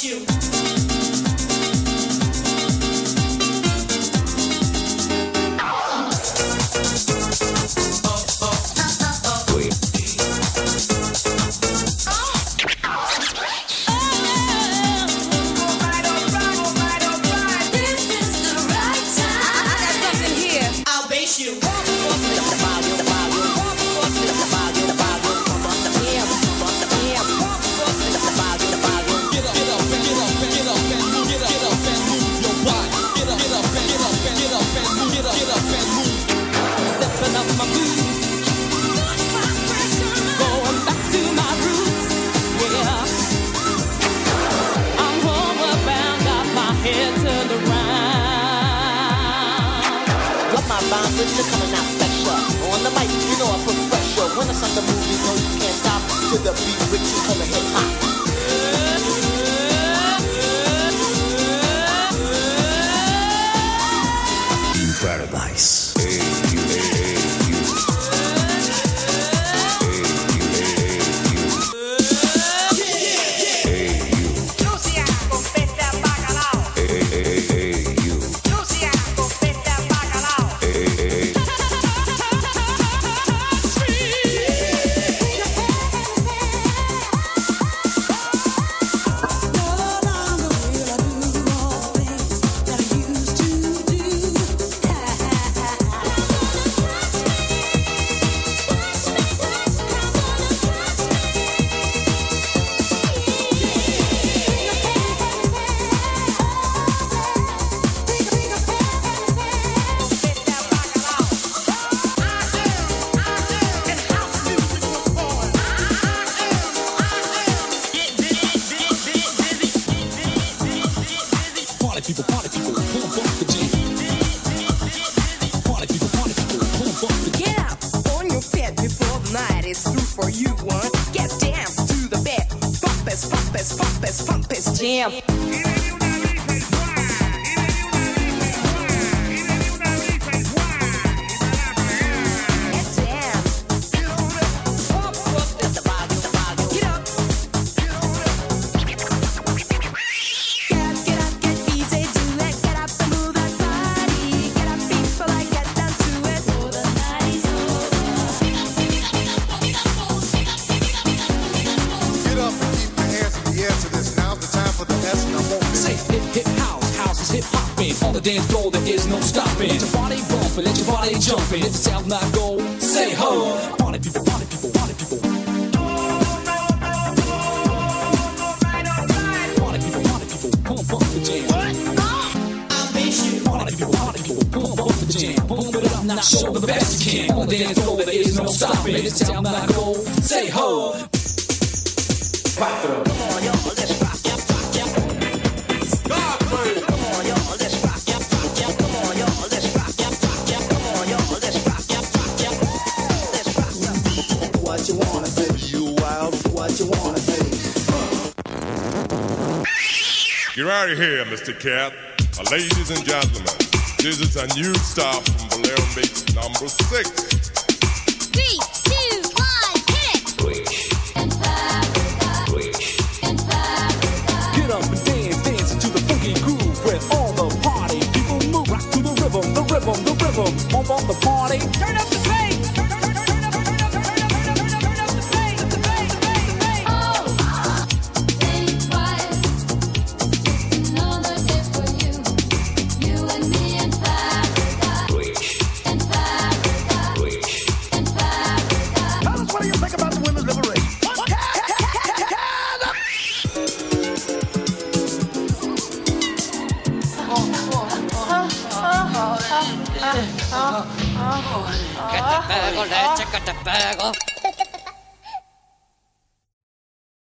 you. Coming out special. On the mic, you know I put pressure. When it's on the move, you know you can't stop. To the beat, which you call a hip hop. In paradise. Jam. Dance floor, there is no stopping. Let your body bump and let your body jump. And if the sound not go, say ho. Party people, party people, party people. Party people, pump up the jam. I miss you. Party people, pump up the jam. Pump it up now, show the best you can. On the dance floor, there is no stopping. If the sound not go, say ho. Cuatro. Come on, y'all, let's rock. Get out of here, Mr. Cat. Ladies and gentlemen, this is a new stop from Bolero Mix number 6. 3, 2, 1, hit it! Wish. In Paradise. Wish. In Paradise. Get up and dance, dance into the funky groove with all the party people move. Rock to the rhythm, the rhythm, the rhythm. Pump up the party. Turn up the bass. Che te pego, legge, che te pego.